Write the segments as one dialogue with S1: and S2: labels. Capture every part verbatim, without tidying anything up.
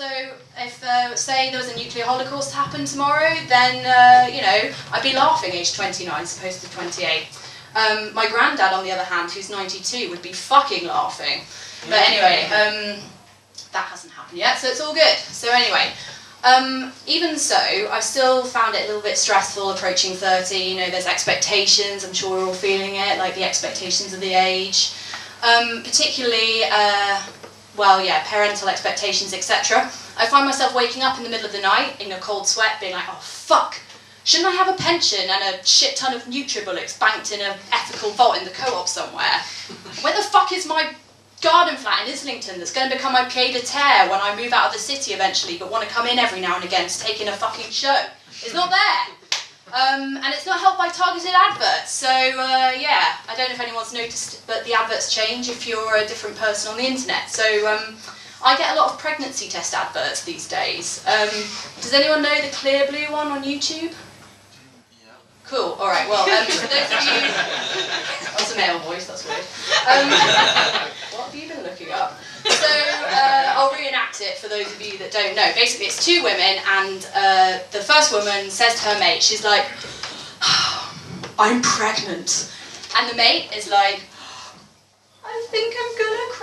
S1: So if, uh, say, there was a nuclear holocaust happen tomorrow, then, uh, you know, I'd be laughing age twenty-nine as opposed to twenty-eight. Um, my granddad, on the other hand, who's ninety-two, would be fucking laughing. But anyway, um, that hasn't happened yet, so it's all good. So anyway, um, even so, I've still found it a little bit stressful approaching thirty. You know, there's expectations, I'm sure we're all feeling it, like the expectations of the age. Um, particularly, uh, well, yeah, parental expectations, et cetera. I find myself waking up in the middle of the night in a cold sweat, being like, oh, fuck, shouldn't I have a pension and a shit ton of Nutribullocks banked in an ethical vault in the co-op somewhere? Where the fuck is my garden flat in Islington that's going to become my pied a terre when I move out of the city eventually, but want to come in every now and again to take in a fucking show? It's not there. Um, and it's not helped by targeted adverts, so uh, yeah, I don't know if anyone's noticed, but the adverts change if you're a different person on the internet. So um, I get a lot of pregnancy test adverts these days. Um, does anyone know the Clear Blue one on YouTube?
S2: Yeah.
S1: Cool, alright, well, um, for those of you... That's a male voice, that's weird. Um, what have you been looking up? So, uh, I'll reenact it for those of you that don't know. Basically, it's two women, and uh, the first woman says to her mate, she's like, oh, I'm pregnant. And the mate is like, I think I'm gonna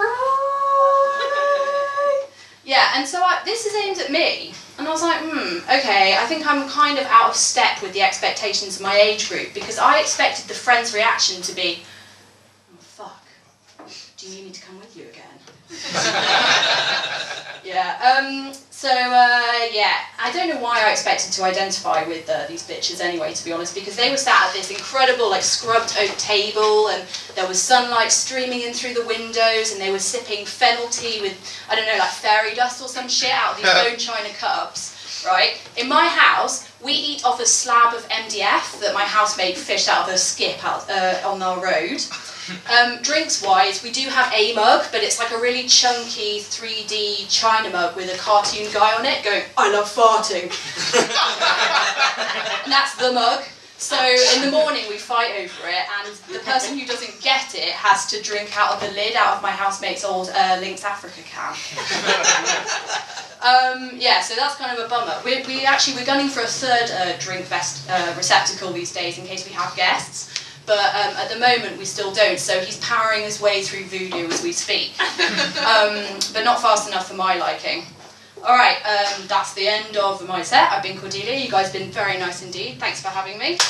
S1: cry. Yeah, and so I, this is aimed at me. And I was like, hmm, okay, I think I'm kind of out of step with the expectations of my age group, because I expected the friend's reaction to be, oh, fuck, do you need me to come with you again? yeah, um, so, uh, yeah, I don't know why I expected to identify with uh, these bitches anyway, to be honest, because they were sat at this incredible, like, scrubbed oak table, and there was sunlight streaming in through the windows, and they were sipping fennel tea with, I don't know, like, fairy dust or some shit out of these bone china cups, right? In my house, we eat off a slab of M D F that my housemate fished out of a skip out uh, on our road. Um, drinks-wise, we do have a mug, but it's like a really chunky three D china mug with a cartoon guy on it going, I love farting. And that's the mug. So in the morning we fight over it, and the person who doesn't get it has to drink out of the lid out of my housemate's old uh, Lynx Africa can. um, yeah, so that's kind of a bummer. We, we actually, we're gunning for a third uh, drink vest uh, receptacle these days in case we have guests. But um, at the moment we still don't, so he's powering his way through voodoo as we speak. Um, but not fast enough for my liking. Alright, um, that's the end of my set. I've been Cordelia, you guys have been very nice indeed. Thanks for having me.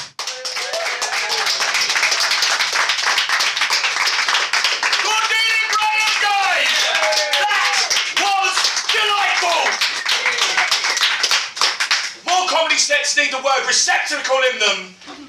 S3: Cordelia Graham, guys! That was delightful! More comedy sets need the word receptacle in them.